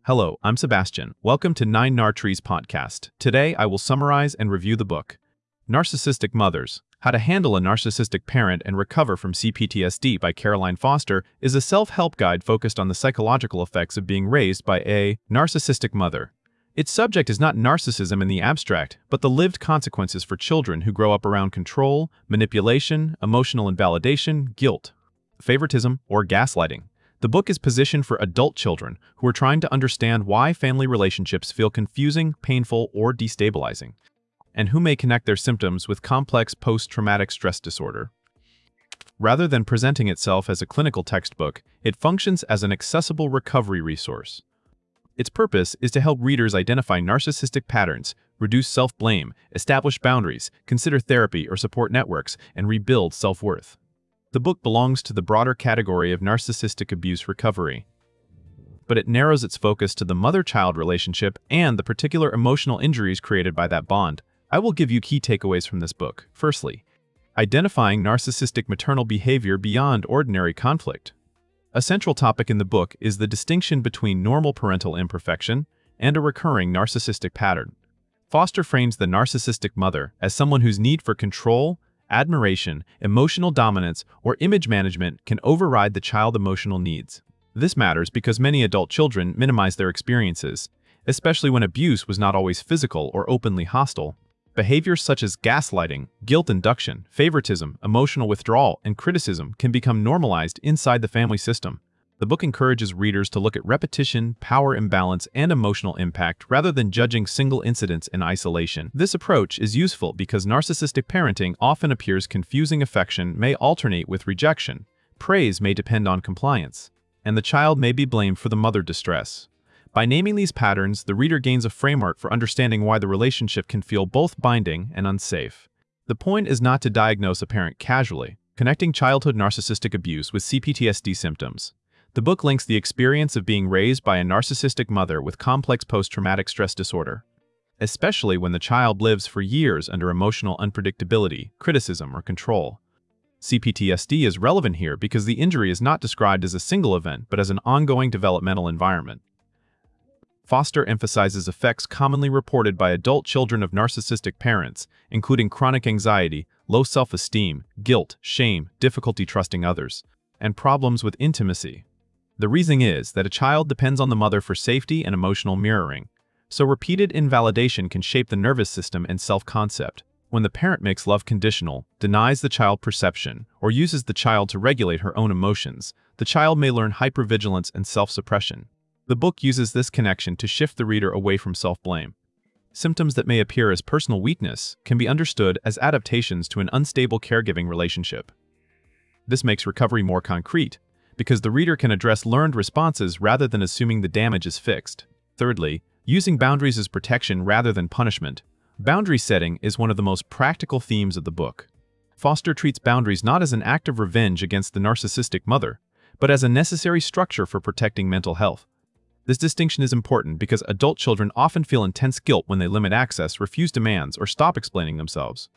Hello, I'm Sebastian. Welcome to 9NAR podcast. Today, I will summarize and review the book, Narcissistic Mothers: How to Handle a Narcissistic Parent and Recover from CPTSD by Caroline Foster is a self-help guide focused on the psychological effects of being raised by a narcissistic mother. Its subject is not narcissism in the abstract, but the lived consequences for children who grow up around control, manipulation, emotional invalidation, guilt, favoritism, or gaslighting. The book is positioned for adult children who are trying to understand why family relationships feel confusing, painful, or destabilizing, and who may connect their symptoms with complex post-traumatic stress disorder. Rather than presenting itself as a clinical textbook, it functions as an accessible recovery resource. Its purpose is to help readers identify narcissistic patterns, reduce self-blame, establish boundaries, consider therapy or support networks, and rebuild self-worth. The book belongs to the broader category of narcissistic abuse recovery, but it narrows its focus to the mother-child relationship and the particular emotional injuries created by that bond. I will give you key takeaways from this book. Firstly, identifying narcissistic maternal behavior beyond ordinary conflict. A central topic in the book is the distinction between normal parental imperfection and a recurring narcissistic pattern. Foster frames the narcissistic mother as someone whose need for control, admiration, emotional dominance, or image management can override the child's emotional needs. This matters because many adult children minimize their experiences, especially when abuse was not always physical or openly hostile. Behaviors such as gaslighting, guilt induction, favoritism, emotional withdrawal, and criticism can become normalized inside the family system. The book encourages readers to look at repetition, power imbalance, and emotional impact rather than judging single incidents in isolation. This approach is useful because narcissistic parenting often appears confusing. Affection may alternate with rejection, praise may depend on compliance, and the child may be blamed for the mother distress. By naming these patterns, the reader gains a framework for understanding why the relationship can feel both binding and unsafe. The point is not to diagnose a parent casually, connecting childhood narcissistic abuse with CPTSD symptoms. The book links the experience of being raised by a narcissistic mother with complex post-traumatic stress disorder, especially when the child lives for years under emotional unpredictability, criticism, or control. CPTSD is relevant here because the injury is not described as a single event but as an ongoing developmental environment. Foster emphasizes effects commonly reported by adult children of narcissistic parents, including chronic anxiety, low self-esteem, guilt, shame, difficulty trusting others, and problems with intimacy. The reasoning is that a child depends on the mother for safety and emotional mirroring, so repeated invalidation can shape the nervous system and self-concept. When the parent makes love conditional, denies the child perception, or uses the child to regulate her own emotions, the child may learn hypervigilance and self-suppression. The book uses this connection to shift the reader away from self-blame. Symptoms that may appear as personal weakness can be understood as adaptations to an unstable caregiving relationship. This makes recovery more concrete, because the reader can address learned responses rather than assuming the damage is fixed. Thirdly, using boundaries as protection rather than punishment. Boundary setting is one of the most practical themes of the book. Foster treats boundaries not as an act of revenge against the narcissistic mother, but as a necessary structure for protecting mental health. This distinction is important because adult children often feel intense guilt when they limit access, refuse demands, or stop explaining themselves.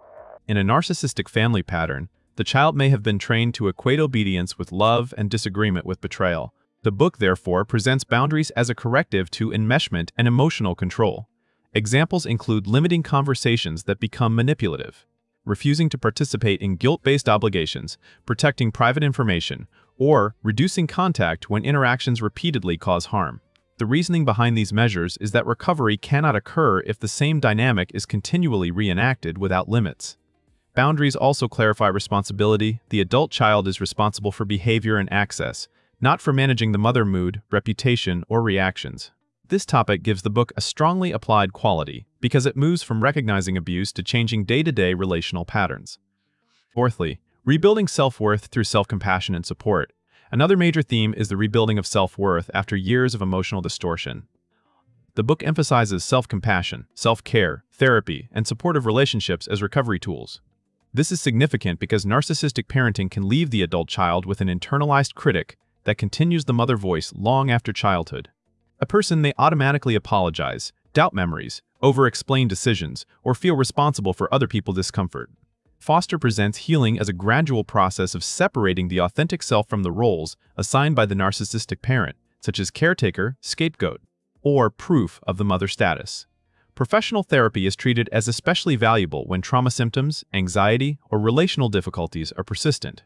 In a narcissistic family pattern, the child may have been trained to equate obedience with love and disagreement with betrayal. The book, therefore, presents boundaries as a corrective to enmeshment and emotional control. Examples include limiting conversations that become manipulative, refusing to participate in guilt-based obligations, protecting private information, or reducing contact when interactions repeatedly cause harm. The reasoning behind these measures is that recovery cannot occur if the same dynamic is continually reenacted without limits. Boundaries also clarify responsibility. The adult child is responsible for behavior and access, not for managing the mother mood, reputation, or reactions. This topic gives the book a strongly applied quality because it moves from recognizing abuse to changing day-to-day relational patterns. Fourthly, rebuilding self-worth through self-compassion and support. Another major theme is the rebuilding of self-worth after years of emotional distortion. The book emphasizes self-compassion, self-care, therapy, and supportive relationships as recovery tools. This is significant because narcissistic parenting can leave the adult child with an internalized critic that continues the mother voice long after childhood. A person may automatically apologize, doubt memories, over-explain decisions, or feel responsible for other people's discomfort. Foster presents healing as a gradual process of separating the authentic self from the roles assigned by the narcissistic parent, such as caretaker, scapegoat, or proof of the mother status. Professional therapy is treated as especially valuable when trauma symptoms, anxiety, or relational difficulties are persistent.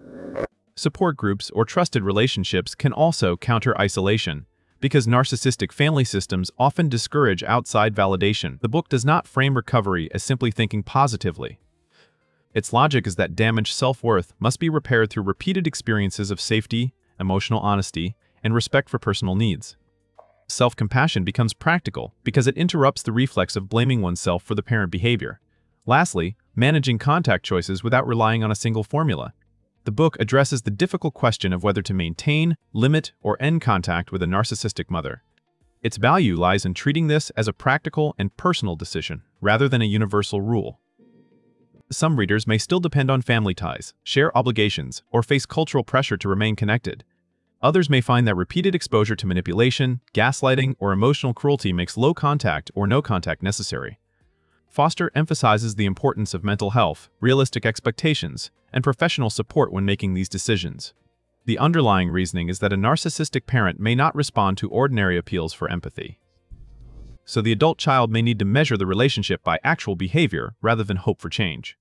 Support groups or trusted relationships can also counter isolation, because narcissistic family systems often discourage outside validation. The book does not frame recovery as simply thinking positively. Its logic is that damaged self-worth must be repaired through repeated experiences of safety, emotional honesty, and respect for personal needs. Self-compassion becomes practical because it interrupts the reflex of blaming oneself for the parent behavior. Lastly, managing contact choices without relying on a single formula. The book addresses the difficult question of whether to maintain, limit, or end contact with a narcissistic mother. Its value lies in treating this as a practical and personal decision, rather than a universal rule. Some readers may still depend on family ties, share obligations, or face cultural pressure to remain connected. Others may find that repeated exposure to manipulation, gaslighting, or emotional cruelty makes low contact or no contact necessary. Foster emphasizes the importance of mental health, realistic expectations, and professional support when making these decisions. The underlying reasoning is that a narcissistic parent may not respond to ordinary appeals for empathy. So the adult child may need to measure the relationship by actual behavior rather than hope for change.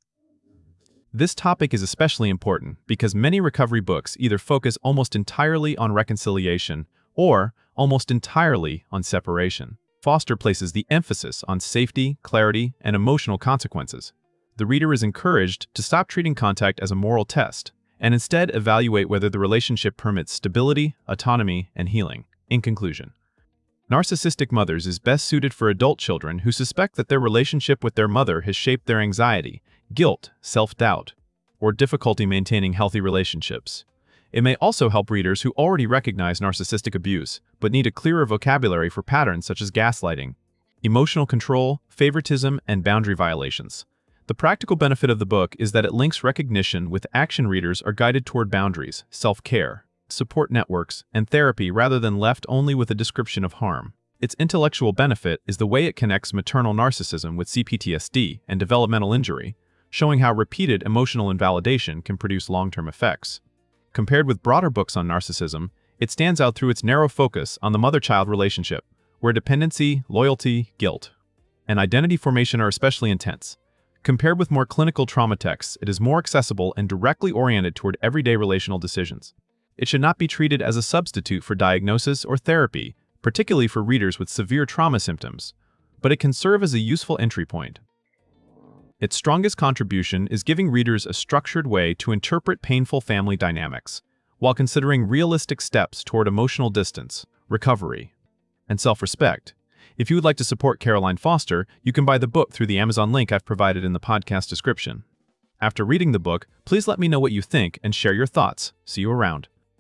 This topic is especially important because many recovery books either focus almost entirely on reconciliation or almost entirely on separation. Foster places the emphasis on safety, clarity, and emotional consequences. The reader is encouraged to stop treating contact as a moral test and instead evaluate whether the relationship permits stability, autonomy, and healing. In conclusion, Narcissistic Mothers is best suited for adult children who suspect that their relationship with their mother has shaped their anxiety, guilt, self-doubt, or difficulty maintaining healthy relationships. It may also help readers who already recognize narcissistic abuse, but need a clearer vocabulary for patterns such as gaslighting, emotional control, favoritism, and boundary violations. The practical benefit of the book is that it links recognition with action. Readers are guided toward boundaries, self-care, support networks, and therapy rather than left only with a description of harm. Its intellectual benefit is the way it connects maternal narcissism with CPTSD and developmental injury, showing how repeated emotional invalidation can produce long-term effects. Compared with broader books on narcissism, it stands out through its narrow focus on the mother-child relationship, where dependency, loyalty, guilt, and identity formation are especially intense. Compared with more clinical trauma texts, it is more accessible and directly oriented toward everyday relational decisions. It should not be treated as a substitute for diagnosis or therapy, particularly for readers with severe trauma symptoms, but it can serve as a useful entry point. Its strongest contribution is giving readers a structured way to interpret painful family dynamics, while considering realistic steps toward emotional distance, recovery, and self-respect. If you would like to support Caroline Foster, you can buy the book through the Amazon link I've provided in the podcast description. After reading the book, please let me know what you think and share your thoughts. See you around.